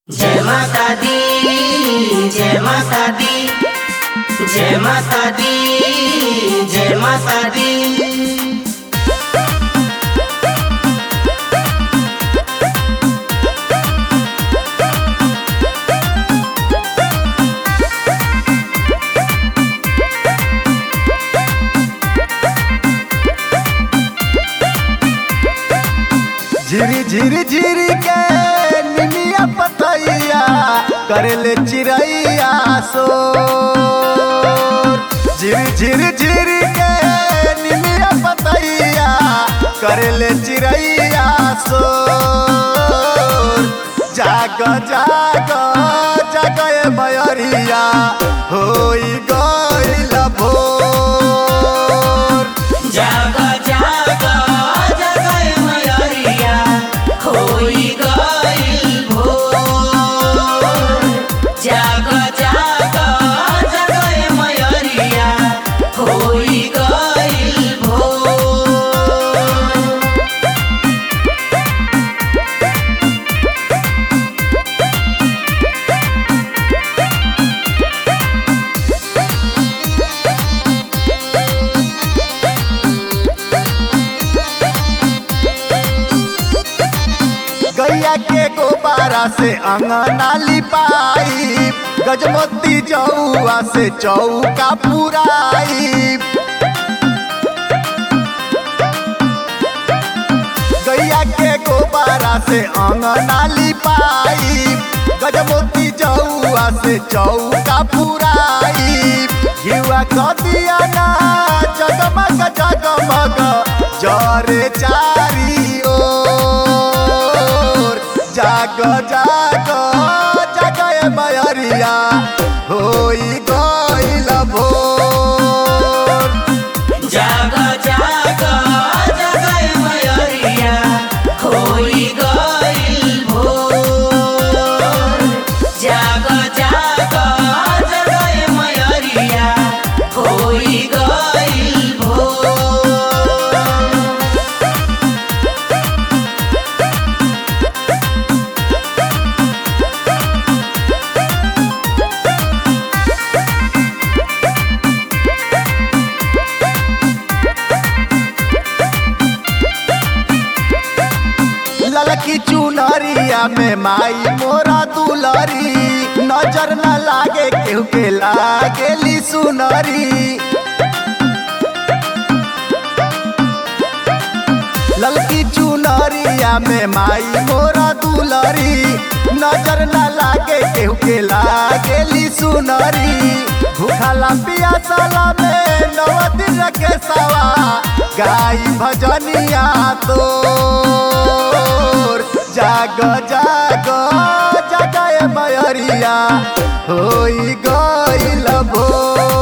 जय माता दी जय माता दी जय माता दी जय माता दी। झिरी झिरी झिरी के निमिया पतैया करेले चिड़ैया सोर। झिरी झिरी झिरी के निमिया पतैया करेले चिड़ैया सोर। जाग जाग जाग ए मयरिया होई गइल भोर। जाग जाग जाग ए मयरिया होई गइल भोर। जाग जाग जाग ए मयरिया होई गइल भोर। गैया के गोबारा से अंगना लिपाई, गजमोती जौआ से चौका पुराई। गैया के गोबारा से अंगना लिपाई, गजमोती जौआ से चौका पुराई। युवा कदिया ना जगमग जगमग जरे चारी ओर। जाग जाग जाग ए मयरिया होई गइल भोर। जाग जाग जाग ए मयरिया होई गइल भोर। जाग जाग जाग ए मयरिया होई गइल भोर। ललकी चुनरिया में माई मोरा दुलरी, नजर न लागे केहू के लागेली सुनरी। ललकी चुनरिया में माई मोरा दुलरी, नजर न लागे केहू के लागेली सुनरी। भूखला पियासला में 9 दिन के सवा गाई भजनिया तोर। जाग जाग जाग ए मयरिया होई गइल भोर।